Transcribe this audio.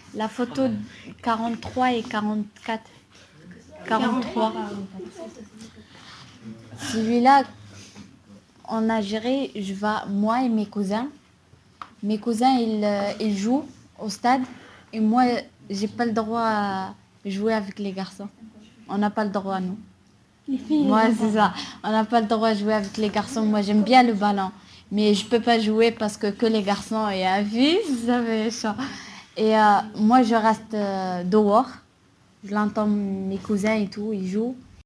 La photo 43 et 44. 43. Celui-là, en Algérie, je vais, moi et mes cousins. Mes cousins, ils jouent au stade. Et moi, j'ai pas le droit à jouer avec les garçons. On n'a pas le droit, nous. Les filles, Moi, les c'est enfants. ça. On n'a pas le droit de jouer avec les garçons. Moi, j'aime bien le ballon. Mais je peux pas jouer parce que les garçons et à vie, ça fait chaud. Et moi, je reste dehors. Je l'entends mes cousins et tout, ils jouent.